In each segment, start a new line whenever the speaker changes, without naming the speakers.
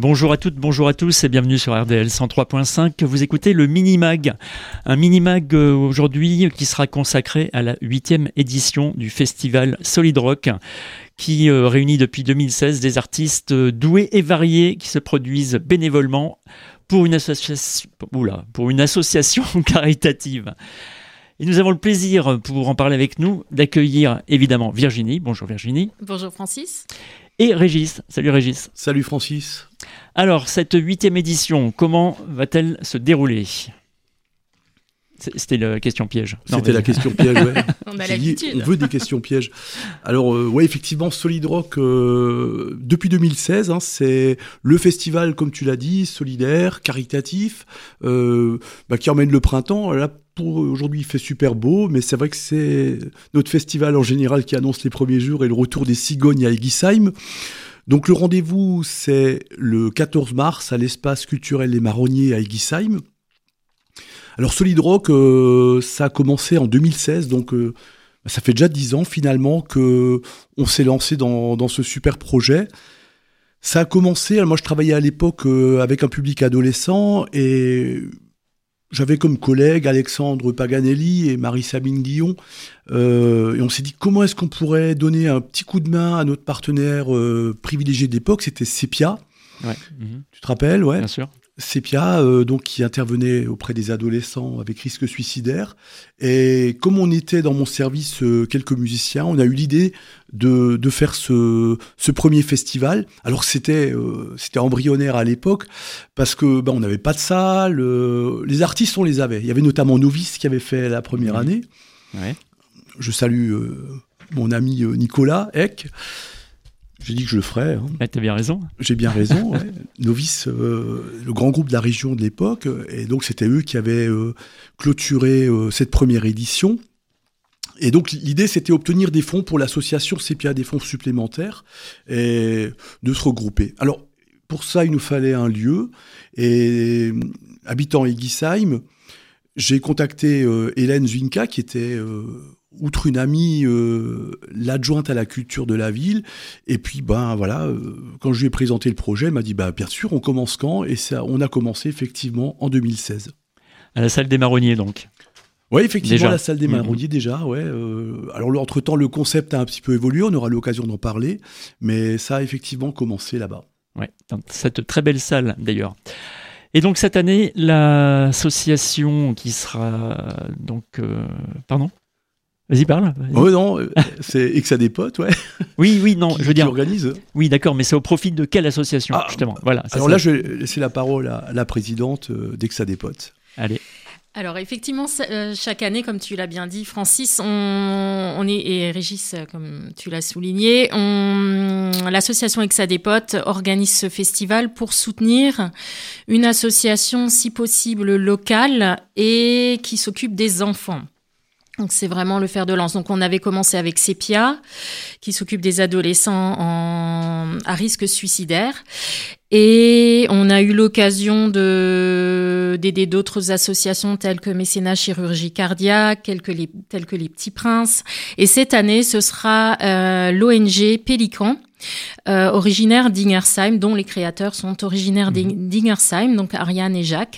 Bonjour à toutes, bonjour à tous et bienvenue sur RDL 103.5. Vous écoutez le Mini-Mag, un Mini-Mag aujourd'hui qui sera consacré à la 8e édition du festival Solid Rock qui réunit depuis 2016 des artistes doués et variés qui se produisent bénévolement pour une association caritative. Et nous avons le plaisir, pour en parler avec nous, d'accueillir évidemment Virginie. Bonjour Virginie.
Bonjour Francis.
Et Régis. Salut Régis.
Salut Francis.
Alors, cette 8e édition, comment va-t-elle se dérouler ? C'était la question piège.
C'était la question piège, ouais.
On a l'habitude.
On veut des questions pièges. Alors, ouais, effectivement, Solid Rock, depuis 2016, c'est le festival, comme tu l'as dit, solidaire, caritatif, qui emmène le printemps. Là, pour aujourd'hui, il fait super beau, mais c'est vrai que c'est notre festival en général qui annonce les premiers jours et le retour des cigognes à Eguisheim. Donc, le rendez-vous, c'est le 14 mars à l'espace culturel Les Marronniers à Eguisheim. Alors Solid Rock, ça a commencé en 2016, donc ça fait déjà 10 ans finalement qu'on s'est lancé dans ce super projet. Ça a commencé, moi je travaillais à l'époque avec un public adolescent et j'avais comme collègues Alexandre Paganelli et Marie-Sabine Guillon. Et on s'est dit comment est-ce qu'on pourrait donner un petit coup de main à notre partenaire privilégié d'époque, c'était Sepia.
Ouais.
Tu te rappelles, ouais.
Bien sûr.
Sepia, donc qui intervenait auprès des adolescents avec risque suicidaire. Et comme on était dans mon service quelques musiciens, on a eu l'idée de faire ce premier festival. Alors c'était embryonnaire à l'époque parce que on n'avait pas de salle. Les artistes, on les avait. Il y avait notamment Novice qui avait fait la première année.
Ouais.
Je salue mon ami Nicolas Eck. J'ai dit que je le ferais.
T'as bien raison.
J'ai bien raison. Ouais. Novice, le grand groupe de la région de l'époque. Et donc, c'était eux qui avaient clôturé cette première édition. Et donc, l'idée, c'était obtenir des fonds pour l'association Sepia, des fonds supplémentaires, et de se regrouper. Alors, pour ça, il nous fallait un lieu. Et habitant Eguisheim, j'ai contacté Hélène Zwinka, qui était... outre une amie, l'adjointe à la culture de la ville. Et puis, quand je lui ai présenté le projet, elle m'a dit, bien sûr, on commence quand ? Et ça, on a commencé effectivement en 2016. À
la salle des Marronniers, donc.
Oui, effectivement,
déjà.
À la salle des Marronniers, déjà, ouais. Alors, entre-temps, le concept a un petit peu évolué, on aura l'occasion d'en parler, mais ça a effectivement commencé là-bas.
Ouais, dans cette très belle salle, d'ailleurs. Et donc, cette année, l'association qui sera... Pardon ? Vas-y, parle. Vas-y.
Oh non, c'est Exadepote, ouais.
Oui, non, je veux dire...
Qui organise.
Oui, d'accord, mais c'est au profit de quelle association, justement ? Voilà.
Alors là, je vais laisser la parole à la présidente d'Exadepote.
Allez.
Alors effectivement, chaque année, comme tu l'as bien dit, Francis, on est, et Régis, comme tu l'as souligné, l'association Exadepote organise ce festival pour soutenir une association, si possible, locale et qui s'occupe des enfants. Donc c'est vraiment le fer de lance. Donc on avait commencé avec Sepia, qui s'occupe des adolescents à risque suicidaire. Et on a eu l'occasion d'aider d'autres associations telles que Mécénat Chirurgie Cardiaque, telles que les Petits Princes. Et cette année, ce sera l'ONG Pélican, originaire d'Ingersheim, dont les créateurs sont originaires d'Ingersheim, donc Ariane et Jacques,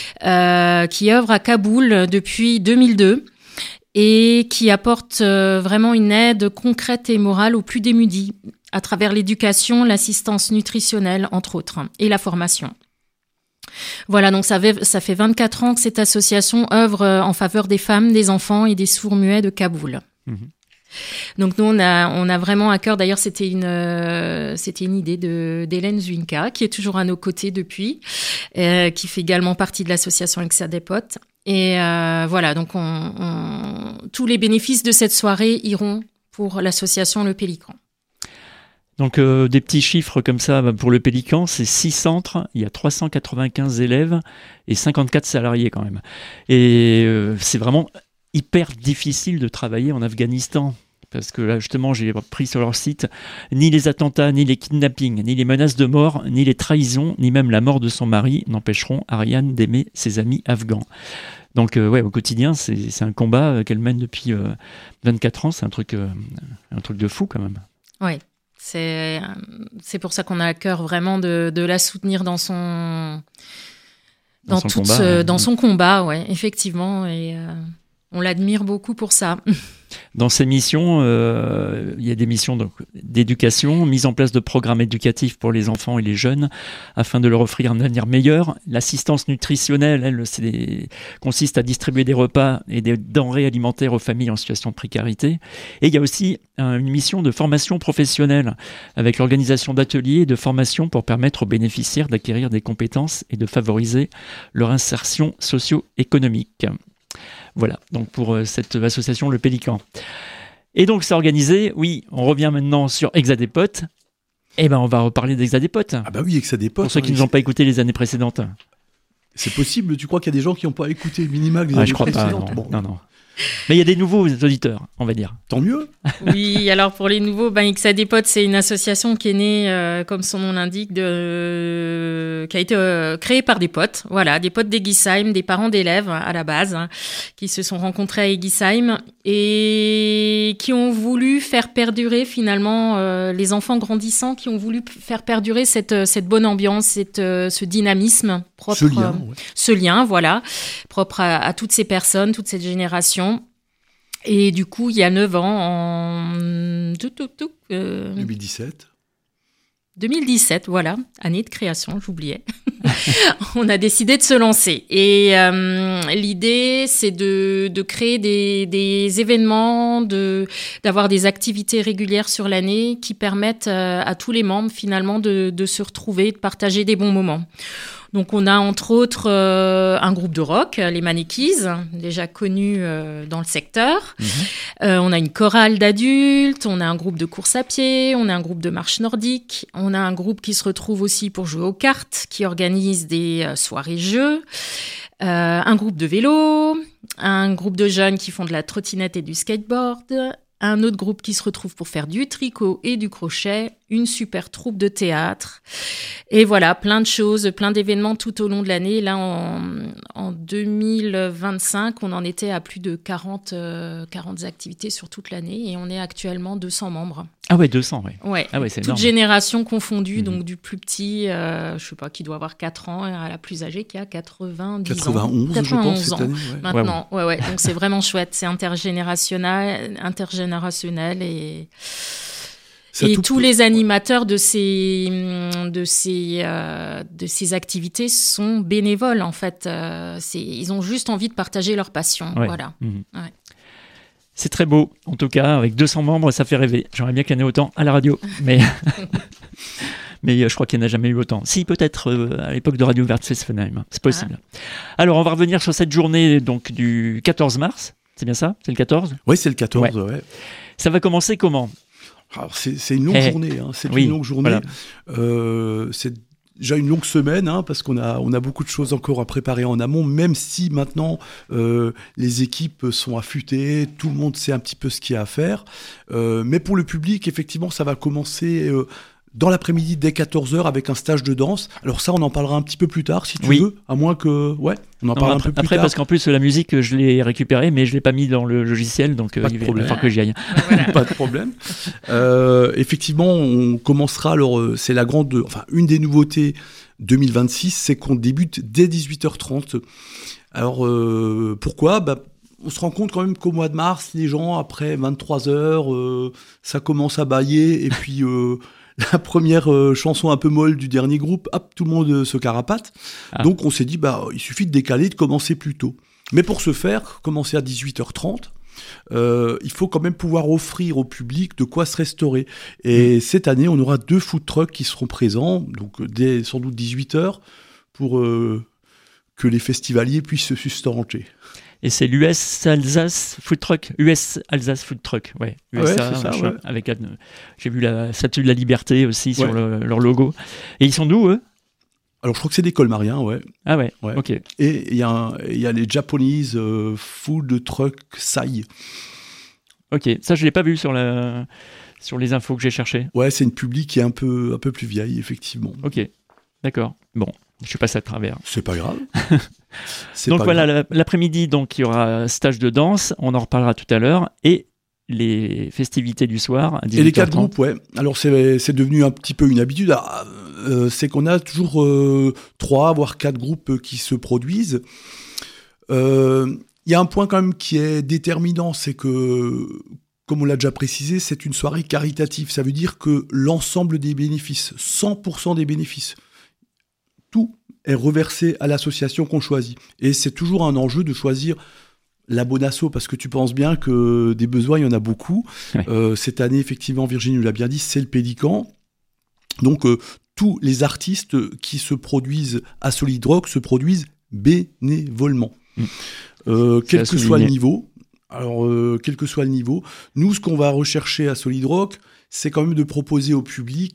qui œuvrent à Kaboul depuis 2002. Et qui apporte vraiment une aide concrète et morale aux plus démunis à travers l'éducation, l'assistance nutritionnelle, entre autres, et la formation. Voilà, donc ça fait 24 ans que cette association œuvre en faveur des femmes, des enfants et des sourds-muets de Kaboul. Donc nous, on a vraiment à cœur, d'ailleurs c'était une idée d'Hélène Zwinka, qui est toujours à nos côtés depuis, qui fait également partie de l'association Exadepote. Et voilà, donc tous les bénéfices de cette soirée iront pour l'association Le Pélican.
Donc des petits chiffres comme ça pour Le Pélican, c'est 6 centres, il y a 395 élèves et 54 salariés quand même. Et c'est vraiment hyper difficile de travailler en Afghanistan. Parce que là, justement, j'ai pris sur leur site, ni les attentats, ni les kidnappings, ni les menaces de mort, ni les trahisons, ni même la mort de son mari n'empêcheront Ariane d'aimer ses amis afghans. Donc, au quotidien, c'est un combat qu'elle mène depuis 24 ans. C'est un truc de fou, quand même.
Oui. C'est pour ça qu'on a à cœur vraiment de la soutenir dans son combat, ouais, effectivement. Et on l'admire beaucoup pour ça.
Dans ces missions, il y a des missions d'éducation, mise en place de programmes éducatifs pour les enfants et les jeunes afin de leur offrir un avenir meilleur. L'assistance nutritionnelle, elle, consiste à distribuer des repas et des denrées alimentaires aux familles en situation de précarité. Et il y a aussi une mission de formation professionnelle avec l'organisation d'ateliers et de formations pour permettre aux bénéficiaires d'acquérir des compétences et de favoriser leur insertion socio-économique. Voilà, donc pour cette association Le Pélican. Et donc c'est organisé, oui, on revient maintenant sur Hexadépot. Eh ben on va reparler d'Hexadépot.
Ah bah oui, Hexadépot.
Pour ceux qui ne nous ont pas écouté les années précédentes.
C'est possible, tu crois qu'il y a des gens qui n'ont pas écouté Minimax les années
je crois
précédentes?
pas, non. Mais il y a des nouveaux auditeurs, on va dire.
Tant mieux.
Oui, alors pour les nouveaux, Hexadépot, c'est une association qui est née, comme son nom l'indique, qui a été créée par des potes. Voilà, des potes d'Eguisheim, des parents d'élèves à la base, qui se sont rencontrés à Eguisheim et qui ont voulu faire perdurer finalement les enfants grandissants, qui ont voulu faire perdurer cette bonne ambiance, ce dynamisme propre, ce lien, voilà, propre à toutes ces personnes, toute cette génération. Et du coup, il y a 9 ans, en 2017, voilà, année de création, j'oubliais. On a décidé de se lancer. Et l'idée, c'est de créer des événements, d'avoir des activités régulières sur l'année qui permettent à tous les membres, finalement, de se retrouver, de partager des bons moments. Donc, on a entre autres un groupe de rock, les Manekis, déjà connus dans le secteur. On a une chorale d'adultes, on a un groupe de course à pied, on a un groupe de marche nordique, on a un groupe qui se retrouve aussi pour jouer aux cartes, qui organise des soirées jeux, un groupe de vélo, un groupe de jeunes qui font de la trottinette et du skateboard, un autre groupe qui se retrouve pour faire du tricot et du crochet, une super troupe de théâtre. Et voilà, plein de choses, plein d'événements tout au long de l'année. Là, en 2025, on en était à plus de 40 activités sur toute l'année et on est actuellement 200 membres.
Ah ouais, 200, ouais.
Ouais,
ah ouais, c'est
toute
énorme.
génération confondue, donc du plus petit, je sais pas, qui doit avoir 4 ans, à la plus âgée qui a 90
91,
ans.
91, je pense, cette
ans.
année.
Ouais. Maintenant, ouais. Donc c'est vraiment chouette, c'est intergénérationnel et tous les animateurs de ces activités sont bénévoles, en fait. Ils ont juste envie de partager leur passion.
Ouais.
Voilà. Ouais.
C'est très beau, en tout cas, avec 200 membres, ça fait rêver. J'aimerais bien qu'il y en ait autant à la radio, mais je crois qu'il n'y en a jamais eu autant. Si, peut-être à l'époque de Radio Verte Fessenheim, c'est possible. Alors, on va revenir sur cette journée donc, du 14 mars, c'est bien ça? C'est le 14?
Oui, c'est le 14, ouais.
Ça va commencer comment?
Alors, c'est une longue journée, une longue journée. Voilà. C'est déjà une longue semaine, parce qu'on a beaucoup de choses encore à préparer en amont, même si maintenant les équipes sont affûtées, tout le monde sait un petit peu ce qu'il y a à faire. Mais pour le public, effectivement, ça va commencer dans l'après-midi dès 14h avec un stage de danse. Alors ça, on en parlera un petit peu plus tard, si tu veux, à moins que... Ouais, on en parle un peu plus tard.
Parce qu'en plus, la musique, je l'ai récupérée, mais je ne l'ai pas mis dans le logiciel, donc il va falloir que j'y aille.
Voilà.
Pas de problème. Effectivement, on commencera, alors c'est une des nouveautés 2026, c'est qu'on débute dès 18h30. Alors, pourquoi ? On se rend compte quand même qu'au mois de mars, les gens, après 23h, ça commence à bâiller, et puis... la première chanson un peu molle du dernier groupe, hop, tout le monde se carapate. Donc on s'est dit, il suffit de décaler, de commencer plus tôt. Mais pour ce faire, commencer à 18h30, il faut quand même pouvoir offrir au public de quoi se restaurer. Et cette année, on aura 2 food trucks qui seront présents, donc dès sans doute 18h, pour que les festivaliers puissent se sustenter.
Et c'est l'US Alsace Food Truck. US Alsace Food Truck, ouais. USA,
c'est ça, ouais.
Avec j'ai vu la Statue de la Liberté aussi sur leur logo. Et ils sont d'où, eux ?
Alors, je crois que c'est des Colmariens, ouais.
Ah ouais, ok.
Et il y a les Japanese Food Truck Sai.
Ok, ça, je ne l'ai pas vu sur les infos que j'ai cherchées.
Ouais, c'est une publique qui est un peu plus vieille, effectivement.
Ok, d'accord. Bon, je suis passé à travers.
C'est pas grave.
Donc voilà, l'après-midi, donc, il y aura stage de danse, on en reparlera tout à l'heure, et les festivités du soir à 18h30.
Et les 4 groupes, ouais. Alors c'est devenu un petit peu une habitude. C'est qu'on a toujours 3 voire 4 groupes qui se produisent. Il y a un point quand même qui est déterminant, c'est que, comme on l'a déjà précisé, c'est une soirée caritative. Ça veut dire que l'ensemble des bénéfices, 100% des bénéfices, tout est reversé à l'association qu'on choisit. Et c'est toujours un enjeu de choisir la bonne asso, parce que tu penses bien que des besoins, il y en a beaucoup. Ouais. Cette année, effectivement, Virginie nous l'a bien dit, c'est le Pélican. Donc, tous les artistes qui se produisent à Solid Rock se produisent bénévolement. Quel que soit le niveau. Alors, quel que soit le niveau, nous, ce qu'on va rechercher à Solid Rock, c'est quand même de proposer au public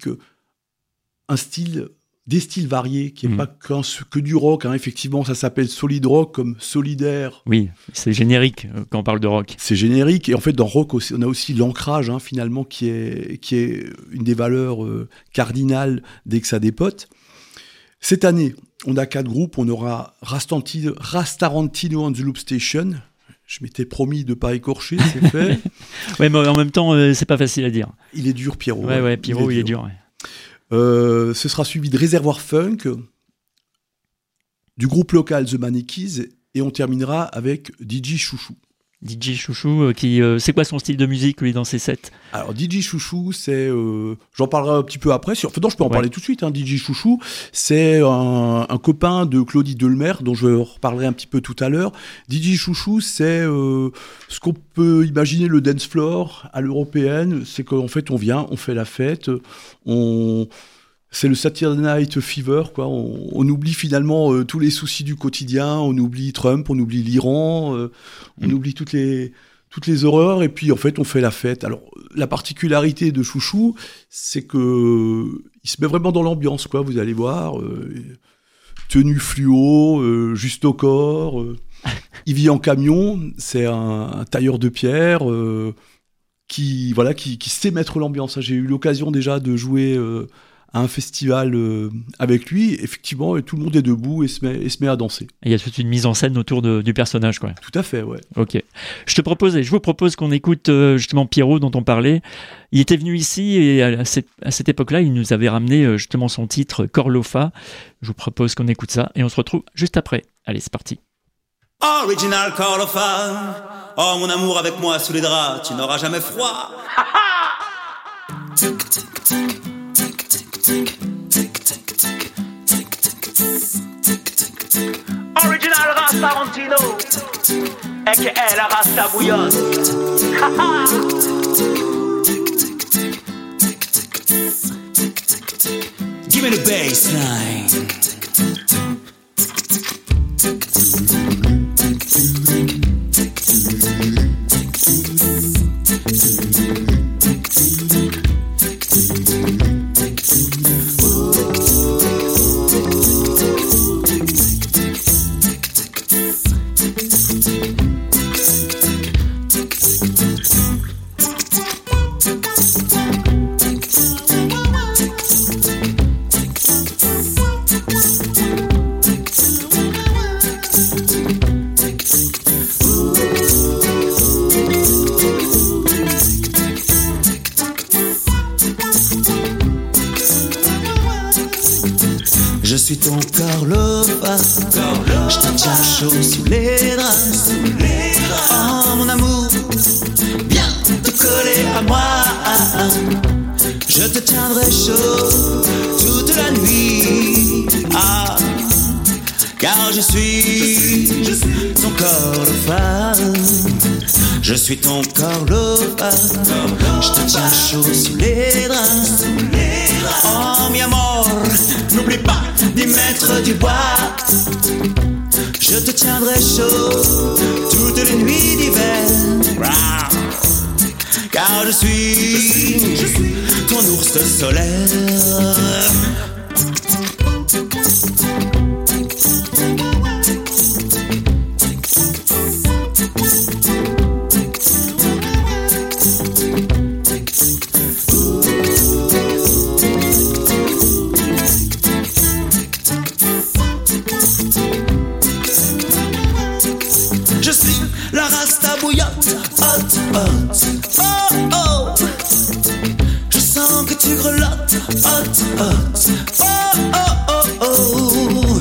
des styles variés, qui n'est pas que du rock. Hein. Effectivement, ça s'appelle Solid Rock, comme solidaire.
Oui, c'est générique quand on parle de rock.
C'est générique. Et en fait, dans rock, on a aussi l'ancrage, hein, finalement, qui est une des valeurs cardinales d'Hexadépote. Cette année, on a 4 groupes. On aura Rastarantino on the Loop Station. Je m'étais promis de ne pas écorcher, c'est fait.
Ouais, mais en même temps, c'est pas facile à dire.
Il est dur, Pierrot.
Ouais, Pierrot, il est dur. Ouais.
Ce sera suivi de Réservoir Funk, du groupe local The Manikeys, et on terminera avec DJ Chouchou.
DJ Chouchou, c'est quoi son style de musique, lui, dans ses sets ?
Alors, DJ Chouchou, c'est... j'en parlerai un petit peu après. Non, je peux en parler tout de suite. Hein. DJ Chouchou, c'est un copain de Claudie Delmer, dont je reparlerai un petit peu tout à l'heure. DJ Chouchou, c'est ce qu'on peut imaginer le dance floor à l'européenne. C'est qu'en fait, on vient, on fait la fête, c'est le Saturday Night Fever, quoi. On oublie finalement tous les soucis du quotidien, on oublie Trump, on oublie l'Iran, on oublie toutes les horreurs, et puis en fait on fait la fête. Alors la particularité de Chouchou, c'est que il se met vraiment dans l'ambiance, quoi. Vous allez voir, tenue fluo, juste au corps. Il vit en camion, c'est un tailleur de pierre qui sait mettre l'ambiance. J'ai eu l'occasion déjà de jouer à un festival avec lui, effectivement, et tout le monde est debout et se met à danser.
Il y a toute une mise en scène autour du personnage, quoi.
Tout à fait, ouais.
Ok. Je vous propose qu'on écoute justement Pierrot, dont on parlait. Il était venu ici, et à cette époque-là, il nous avait ramené justement son titre Corlofa. Je vous propose qu'on écoute ça, et on se retrouve juste après. Allez, c'est parti.
Original Corlofa, oh mon amour, avec moi sous les draps, tu n'auras jamais froid. Original Rastarantino, a.k.a. la Rasta bouillonne. Give me the bassline. Je suis ton Corlofa, je te tiens chaud sous les draps. Oh mon amour, viens te coller à moi. Je te tiendrai chaud toute la nuit. Ah, car je suis ton Corlofa. Je suis ton Corlofa, je te tiens chaud sous les draps. Oh mi amor, n'oublie pas d'y mettre du bois. Je te tiendrai chaud toutes les nuits d'hiver. Car je suis ton ours solaire. Je suis la rasta bouillotte, hot, hot. Oh, oh. Je sens que tu grelottes, hot, hot. Oh, oh, oh, oh.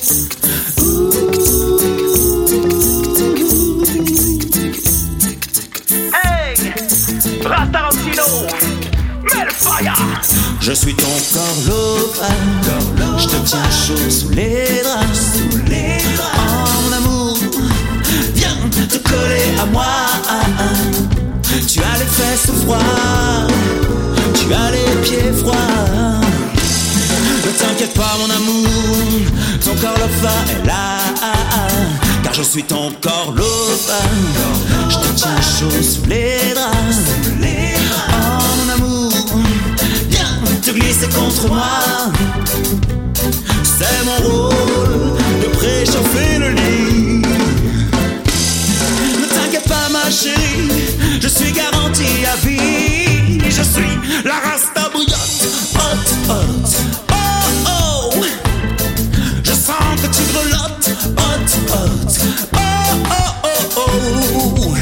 Hey, Rastarantino, mets le fire.
Je suis ton corps je te tiens chaud sous les draps, Oh mon amour, viens te coller à moi. Tu as les fesses froides, tu as les pieds froids. Ne t'inquiète pas mon amour, ton corps est là. Car je suis ton corps je te tiens chaud sous les draps. Oh mon amour, viens te glisser contre moi. C'est mon rôle de préchauffer le lit. Ne t'inquiète pas ma chérie, je suis garantie à vie. Je suis la rasta bouillotte, hot, hot. Oh, oh. Je sens que tu grelottes, hot, hot. Oh, oh, oh, oh.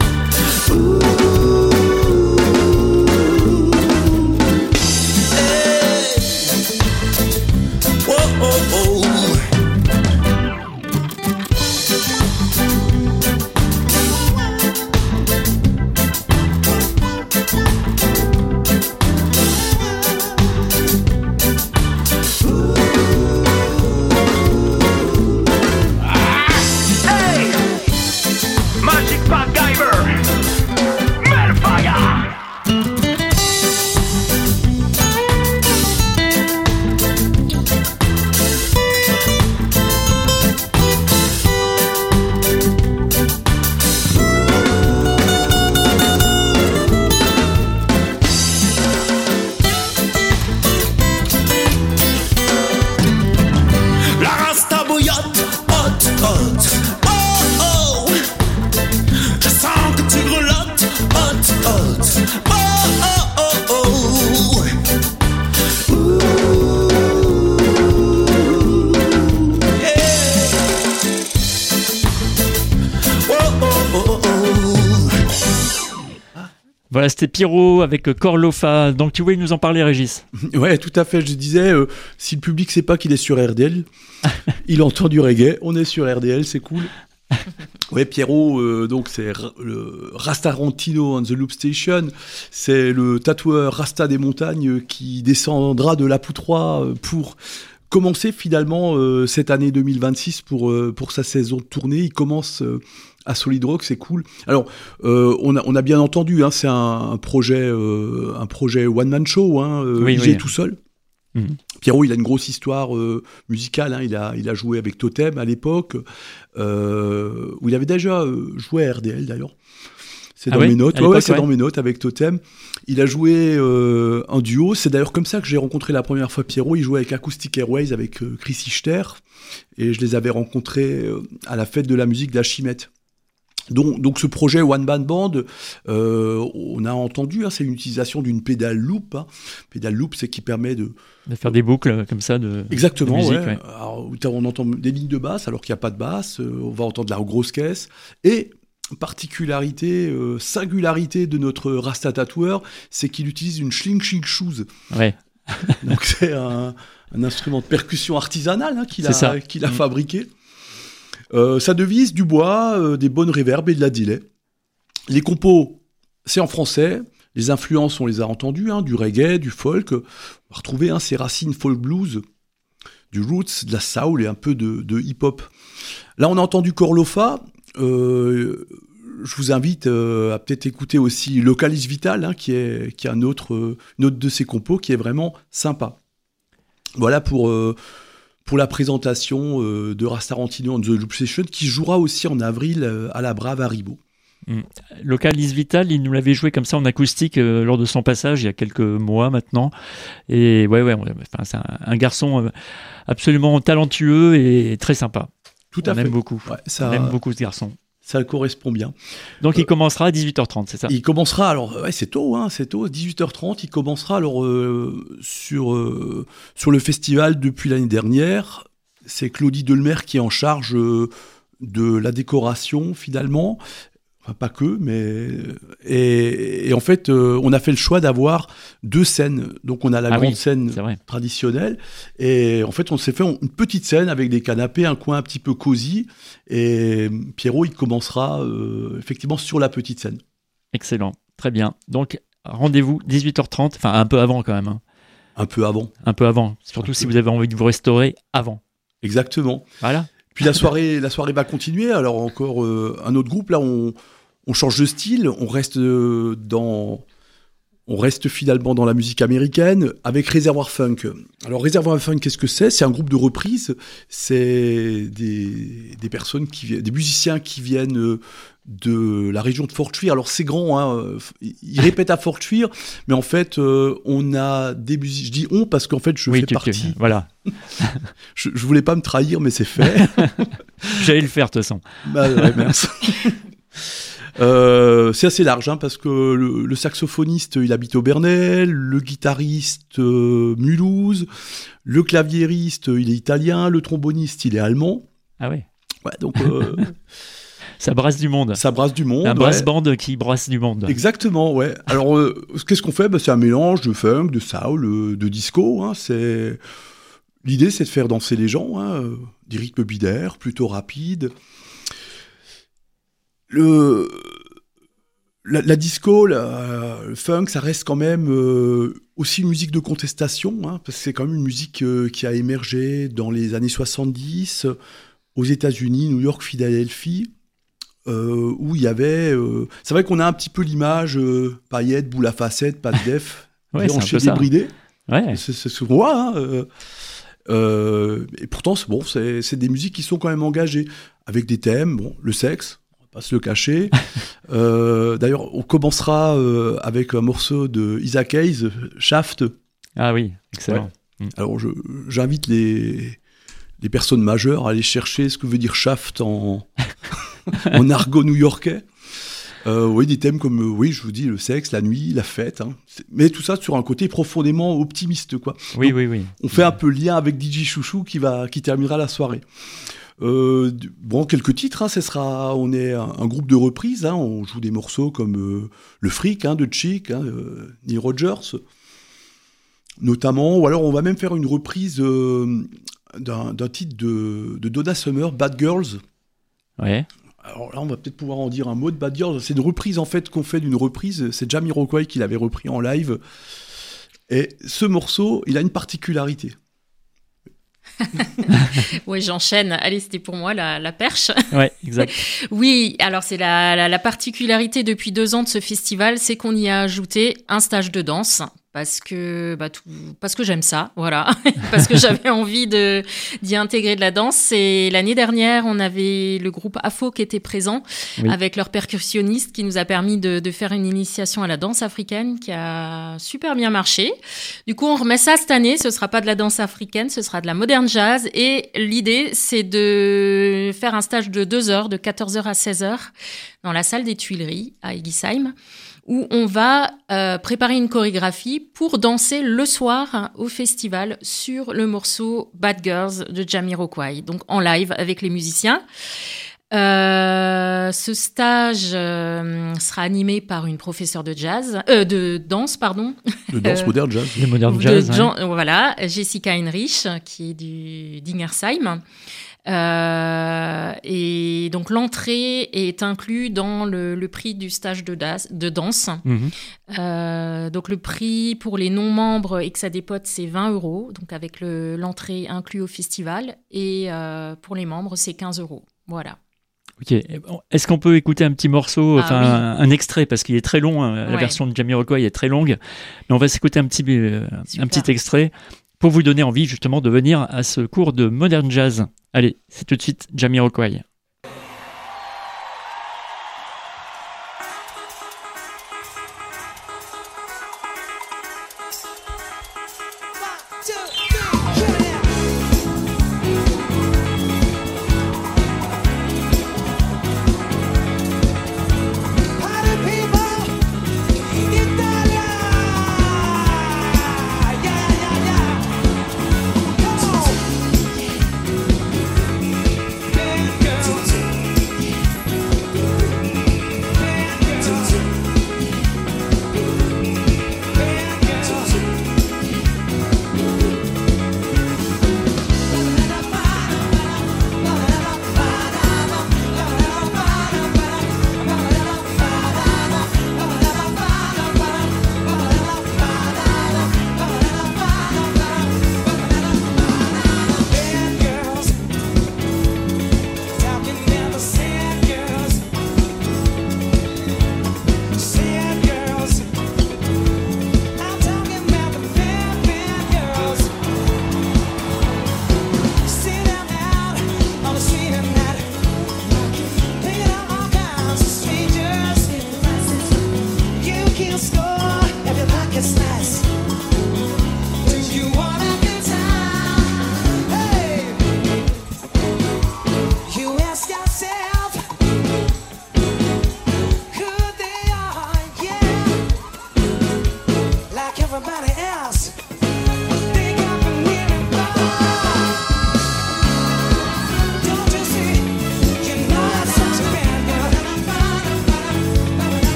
Voilà, c'était Pierrot avec Corlofa. Donc tu voulais nous en parler, Régis?
Ouais, tout à fait. Je disais, si le public sait pas qu'il est sur RDL, il entend du reggae. On est sur RDL, c'est cool. Ouais, Pierrot, donc c'est le Rastarantino on the Loop Station. C'est le tatoueur Rasta des montagnes qui descendra de la Poutroie pour commencer finalement cette année 2026 pour sa saison de tournée. Il commence à Solid Rock, c'est cool. Alors, on a bien entendu, hein, c'est un projet one man show, hein, il est tout seul. Mmh. Pierrot, il a une grosse histoire musicale, hein, il a joué avec Totem à l'époque, où il avait déjà joué à RDL d'ailleurs. C'est dans mes notes. Ouais, c'est dans mes notes avec Totem. Il a joué en duo. C'est d'ailleurs comme ça que j'ai rencontré la première fois Pierrot. Il jouait avec Acoustic Airways avec Chris Ichter. Et je les avais rencontrés à la fête de la musique de la Chimette. Donc ce projet One Man Band, on a entendu, hein, c'est une utilisation d'une pédale loop. Hein. Pédale loop, c'est qui permet de
faire des boucles comme ça
exactement,
de musique.
Ouais.
Ouais.
Alors, on entend des lignes de basse alors qu'il n'y a pas de basse. On va entendre la grosse caisse. Et particularité, singularité de notre Rasta tatoueur, c'est qu'il utilise une Schling Shoes. Ouais. Donc c'est un instrument de percussion artisanale, hein, qu'il a fabriqué. Sa devise, du bois, des bonnes reverbs et de la delay. Les compos, c'est en français. Les influences, on les a entendues, hein, du reggae, du folk. On va retrouver ces racines folk blues, du roots, de la soul et un peu de hip-hop. Là, on a entendu Corlofa. Je vous invite à peut-être écouter aussi Localis Vital, hein, qui est une autre de ses compos qui est vraiment sympa. Voilà pour la présentation de Rastarantino on the Loop Station, qui jouera aussi en avril à la Brave à Ribot.
Localis Vital, il nous l'avait joué comme ça en acoustique lors de son passage il y a quelques mois maintenant. Et c'est un garçon absolument talentueux et très sympa.
Tout à fait.
On aime beaucoup. Ouais, on aime beaucoup ce garçon.
Ça correspond bien.
Donc il commencera à 18h30, c'est ça?
Il commencera, alors c'est tôt, 18h30, il commencera alors sur le festival depuis l'année dernière. C'est Claudie Delmer qui est en charge de la décoration finalement. Enfin, pas que, mais et en fait, on a fait le choix d'avoir 2 scènes. Donc, on a la grande scène traditionnelle, et en fait, on s'est fait une petite scène avec des canapés, un coin un petit peu cosy. Et Pierrot, il commencera effectivement sur la petite scène.
Excellent, très bien. Donc, rendez-vous 18h30, enfin un peu avant quand même. Hein.
Un peu avant.
Un peu avant, surtout si vous avez envie de vous restaurer avant.
Exactement.
Voilà.
Puis la soirée va continuer. Alors encore un autre groupe, là, on change de style, on reste finalement dans la musique américaine avec Réservoir Funk. Alors Réservoir Funk, qu'est-ce que c'est ? C'est un groupe de reprises. C'est des personnes des musiciens qui viennent de la région de Fort Thuir. Alors c'est grand, hein, ils répètent à Fort Thuir, mais en fait on a des musiciens. Je dis on parce qu'en fait je fais partie.
Voilà.
je voulais pas me trahir, mais c'est fait.
J'allais le faire de toute façon.
Bah ouais, merci. C'est assez large, hein, parce que le saxophoniste, il habite au Bernay, le guitariste, Mulhouse, le claviériste, il est italien, le tromboniste, il est allemand.
Ah ouais.
Ouais, donc...
ça brasse du monde.
Ça brasse du monde.
Un brass band qui brasse du monde.
Exactement, ouais. Alors, qu'est-ce qu'on fait ? C'est un mélange de funk, de soul, de disco. Hein, l'idée, c'est de faire danser les gens, hein, des rythmes bidaires, plutôt rapides. La disco, le funk, ça reste quand même aussi une musique de contestation, hein, parce que c'est quand même une musique qui a émergé dans les années 70 aux États-Unis, New York, Philadelphie, où il y avait... c'est vrai qu'on a un petit peu l'image paillettes, boule à facettes, pas de def,
hanchés
débridés.
Ouais.
C'est souvent hein, et pourtant, c'est des musiques qui sont quand même engagées, avec des thèmes, le sexe, pas se le cacher. D'ailleurs, on commencera avec un morceau de Isaac Hayes, Shaft.
Ah oui, excellent.
Ouais. Alors, j'invite les personnes majeures à aller chercher ce que veut dire Shaft en argot new-yorkais. Oui, des thèmes comme, je vous dis, le sexe, la nuit, la fête. Hein. Mais tout ça sur un côté profondément optimiste, quoi.
Oui,
donc,
oui.
On fait un peu lien avec DJ Chouchou qui terminera la soirée. Quelques titres, hein, on est un groupe de reprises, hein, on joue des morceaux comme Le Fric de Chic, Nile Rodgers, notamment, ou alors on va même faire une reprise d'un titre de Donna Summer, Bad Girls.
Ouais.
Alors là, on va peut-être pouvoir en dire un mot de Bad Girls. C'est une reprise en fait qu'on fait d'une reprise, c'est Jamiroquai qui l'avait repris en live, et ce morceau, il a une particularité.
Oui, j'enchaîne. Allez, c'était pour moi la perche.
Ouais, exact.
Oui, alors c'est la particularité depuis 2 ans de ce festival, c'est qu'on y a ajouté un stage de danse. Parce que j'aime ça, voilà. Parce que j'avais envie d'y intégrer de la danse. Et l'année dernière, on avait le groupe AFO qui était présent, avec leur percussionniste, qui nous a permis de faire une initiation à la danse africaine qui a super bien marché. Du coup, on remet ça cette année. Ce sera pas de la danse africaine, ce sera de la modern jazz. Et l'idée, c'est de faire un stage de 2 heures, de 14h à 16h, dans la salle des Tuileries à Eguisheim, où on va préparer une chorégraphie pour danser le soir au festival sur le morceau Bad Girls de Jamiroquai, donc en live avec les musiciens. Ce stage sera animé par une professeure de danse, pardon.
De danse moderne jazz.
De modern jazz.
Voilà, Jessica Heinrich, qui est d'Ingersheim. Et donc l'entrée est inclue dans le prix du stage de danse.
Mm-hmm.
Donc le prix pour les non-membres Exadepot, c'est 20 €, donc avec l'entrée inclue au festival. Et pour les membres, c'est 15 €. Voilà.
Ok. Est-ce qu'on peut écouter un petit morceau, un extrait, parce qu'il est très long, la version de Jamiroquai est très longue, mais on va s'écouter un petit extrait pour vous donner envie justement de venir à ce cours de Modern Jazz. Allez, c'est tout de suite Jamiroquai.
Italia.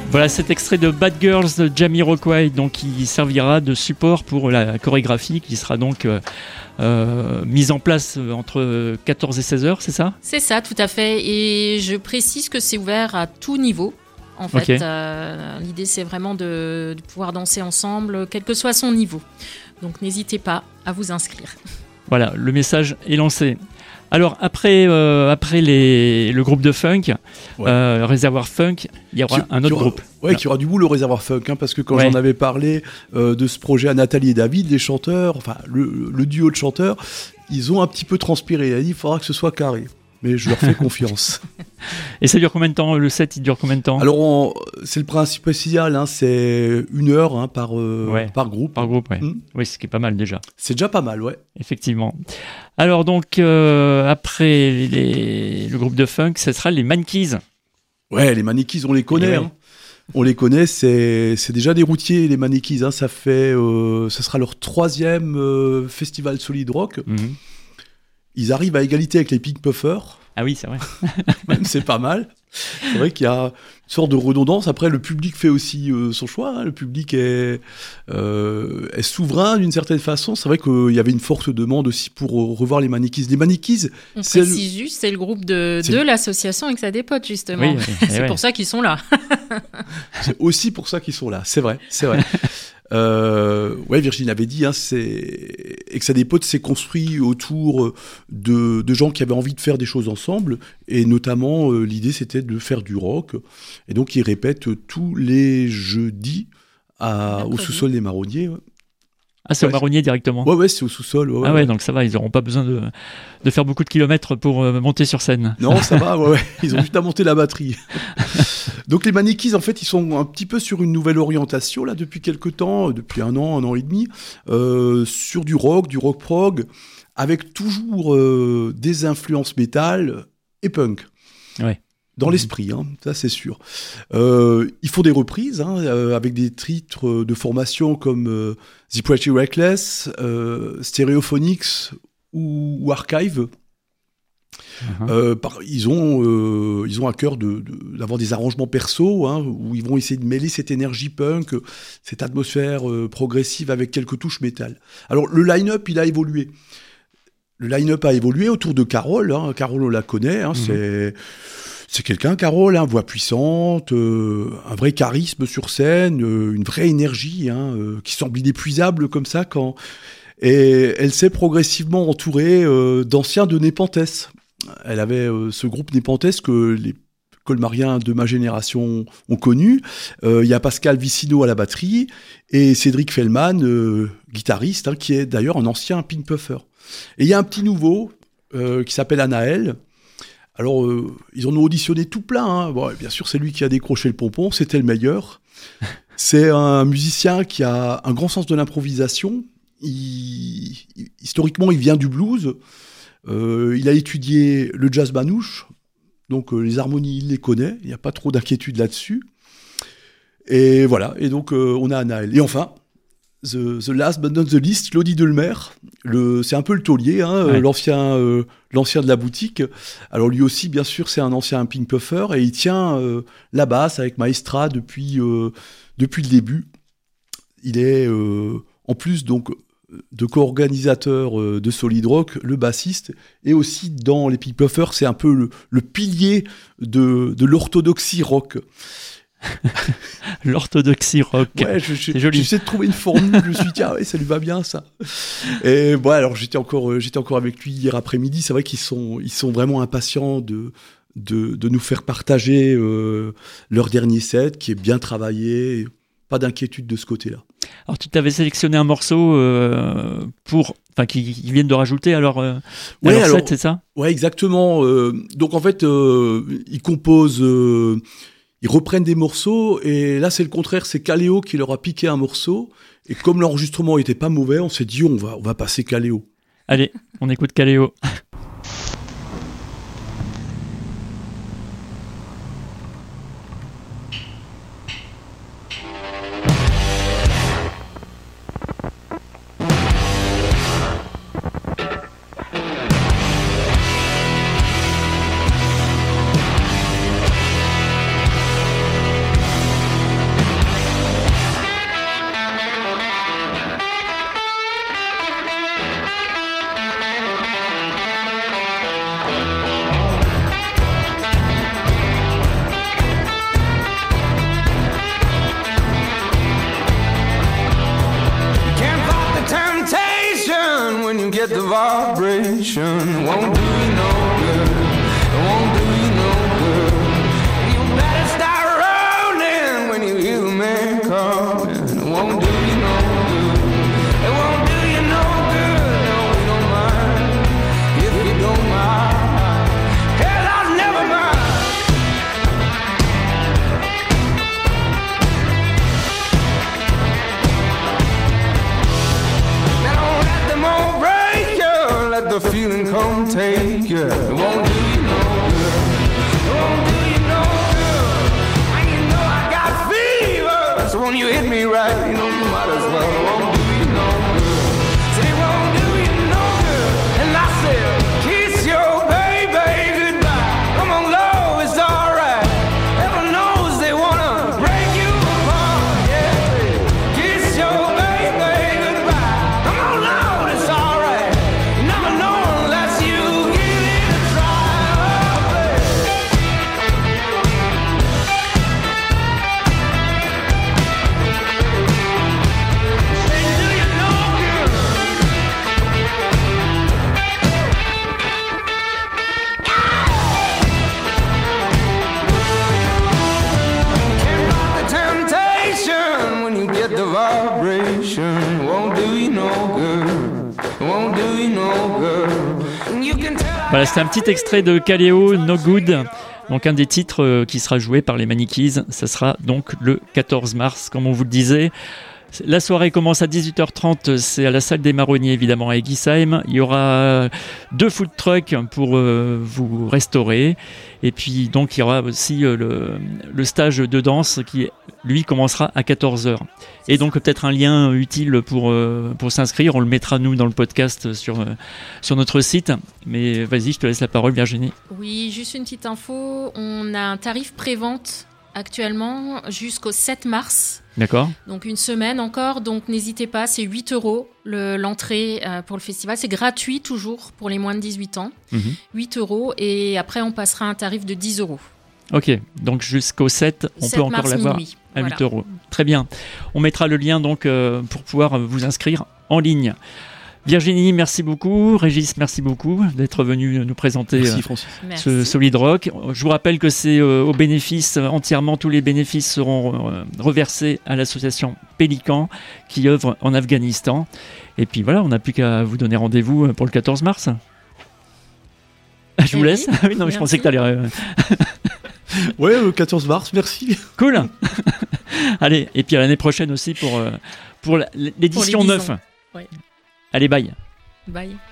Voilà cet extrait de Bad Girls de Jamiroquai, donc qui servira de support pour la chorégraphie qui sera donc mise en place entre 14 et 16 heures, c'est ça ?
C'est ça, tout à fait. Et je précise que c'est ouvert à tout niveau. En fait, l'idée c'est vraiment de pouvoir danser ensemble, quel que soit son niveau. Donc n'hésitez pas à vous inscrire.
Voilà, le message est lancé. Alors après le groupe de funk, Réservoir Funk, il y aura un autre groupe.
Ouais, qui aura du boulot, le Réservoir Funk, hein, parce que quand j'en avais parlé de ce projet à Nathalie et David, les chanteurs, enfin le duo de chanteurs, ils ont un petit peu transpiré. Il a dit il faudra que ce soit carré. Mais je leur fais confiance.
Et ça dure combien de temps ? Le set, il dure combien de temps ?
Alors, c'est le principe initial, hein, c'est 1 heure hein, par groupe.
Par groupe, ouais. Oui, ce qui est pas mal déjà.
C'est déjà pas mal, ouais.
Effectivement. Alors donc, après le groupe de funk, ce sera les Mankeys.
Ouais, les Mankeys, on les connaît. Hein. On les connaît, c'est déjà des routiers, les Mankeys. Hein, ça sera leur 3e festival Solid Rock. Mm-hmm. Ils arrivent à égalité avec les Pink Puffers.
Ah oui, c'est vrai.
Même c'est pas mal. C'est vrai qu'il y a une sorte de redondance. Après, le public fait aussi son choix. Hein. Le public est souverain d'une certaine façon. C'est vrai qu'il y avait une forte demande aussi pour revoir les Mankeys. Les Mankeys,
on précise juste, c'est le groupe de l'association avec sa dépote, justement. Oui, c'est pour ça qu'ils sont là.
C'est aussi pour ça qu'ils sont là. C'est vrai, c'est vrai. Virginie avait dit, hein, et que ça des potes s'est construit autour de gens qui avaient envie de faire des choses ensemble, et notamment l'idée c'était de faire du rock, et donc ils répètent tous les jeudis au sous-sol des Marronniers. Ouais.
Ah, c'est au Marronnier directement ?
Ouais, c'est au sous-sol. Ouais,
donc ça va, ils n'auront pas besoin de faire beaucoup de kilomètres pour monter sur scène.
Non, ça va, ils ont juste à monter la batterie. Donc les Mankeys, en fait, ils sont un petit peu sur une nouvelle orientation, là, depuis quelques temps, depuis un an et demi, sur du rock prog, avec toujours des influences métal et punk. Ouais. Dans l'esprit, hein, ça c'est sûr. Ils font des reprises avec des titres de formation comme The Pretty Reckless, Stereophonics ou Archive. Ils ont à cœur d'avoir des arrangements perso où ils vont essayer de mêler cette énergie punk, cette atmosphère progressive avec quelques touches métal. Alors le line-up, il a évolué. Le line-up a évolué autour de Carole. Hein. Carole, on la connaît. Hein, c'est quelqu'un, Carole, voix puissante, un vrai charisme sur scène, une vraie énergie qui semble inépuisable comme ça. Et elle s'est progressivement entourée d'anciens de Népenthes. Elle avait ce groupe Népenthes que les colmariens de ma génération ont connu. Il y a Pascal Vicino à la batterie et Cédric Fellman, guitariste, qui est d'ailleurs un ancien Pink Puffer. Et il y a un petit nouveau qui s'appelle Anaël. Alors, ils en ont auditionné tout plein. Hein. Bon, bien sûr, c'est lui qui a décroché le pompon, c'était le meilleur. C'est un musicien qui a un grand sens de l'improvisation. Historiquement, il vient du blues. Il a étudié le jazz manouche. Donc, les harmonies, il les connaît. Il n'y a pas trop d'inquiétude là-dessus. Et voilà. Et donc, on a Anaël. Et enfin, the last but not the least, Claudie Delmer. C'est un peu le taulier, l'ancien de la boutique. Alors lui aussi, bien sûr, c'est un ancien Pink Puffer et il tient la basse avec Maestra depuis le début. Il est, en plus donc de co-organisateur de Solid Rock, le bassiste, et aussi dans les Pink Puffers, c'est un peu le pilier de l'orthodoxie rock.
L'orthodoxie rock.
Ouais, c'est joli. J'essaie de trouver une formule. Je me suis dit, ah ouais, ça lui va bien, ça. Et bon, alors j'étais encore avec lui hier après-midi. C'est vrai qu'ils sont vraiment impatients de nous faire partager leur dernier set, qui est bien travaillé. Pas d'inquiétude de ce côté-là.
Alors, tu t'avais sélectionné un morceau qu'ils viennent de rajouter à leur set, c'est ça ?
Ouais, exactement. Donc en fait, ils composent. Ils reprennent des morceaux, et là c'est le contraire, c'est Caléo qui leur a piqué un morceau, et comme l'enregistrement était pas mauvais, on s'est dit on va passer Caléo.
Allez, on écoute Caléo.
temptation won't do you no good. It won't do you no good. You better start rolling when you hear the man coming. It won't do you no good. It won't do you no good. No, we don't mind if you don't mind. Hell, I'll never mind. Now don't let them all break you. Let the feeling come take you. It won't do you no good. It won't do you no good. And you know I got fever. So when you hit me right, you know you might as well. It won't do you no good. Said it won't do you no good. And I said, kiss your baby goodbye. Come on, love, it's alright. Heaven knows they wanna break you apart. Yeah, kiss your baby goodbye. Come on, love, it's alright. You never know unless you give it a try. Oh, baby. Say, do you know, girl? Can't rock the temptation when you get the vibration. Won't do you no good. Won't do you no good. You can tell.
Voilà, c'était un petit extrait de Kaleo, No Good. Donc un des titres qui sera joué par les Manikees. Ça sera donc le 14 mars, comme on vous le disait. La soirée commence à 18h30, c'est à la salle des Marronniers évidemment à Eguisheim. Il y aura 2 food trucks pour vous restaurer. Et puis donc il y aura aussi le stage de danse qui lui commencera à 14h. Et donc peut-être un lien utile pour s'inscrire, on le mettra nous dans le podcast sur notre site. Mais vas-y, je te laisse la parole Virginie.
Oui, juste une petite info. On a un tarif pré-vente actuellement jusqu'au 7 mars.
D'accord.
Donc une semaine encore, donc n'hésitez pas, c'est 8 € l'entrée pour le festival. C'est gratuit toujours pour les moins de 18 ans, 8 € et après on passera à un tarif de 10 €.
Ok, donc jusqu'au 7, on
7
peut encore
mars
l'avoir
minuit,
à
voilà.
8 €. Très bien. On mettra le lien donc pour pouvoir vous inscrire en ligne. Virginie, merci beaucoup. Régis, merci beaucoup d'être venu nous présenter
Merci Francis.
ce Solid Rock. Je vous rappelle que c'est au bénéfice, entièrement tous les bénéfices seront reversés à l'association Pélican qui œuvre en Afghanistan. Et puis voilà, on n'a plus qu'à vous donner rendez-vous pour le 14 mars. Je vous laisse.
Oui,
Ah oui, non, mais je pensais que tu allais...
Ouais, 14 mars, merci.
Cool. Allez, et puis à l'année prochaine aussi pour l'édition
Pour les 10
9.
ans. Ouais.
Allez, bye.
Bye.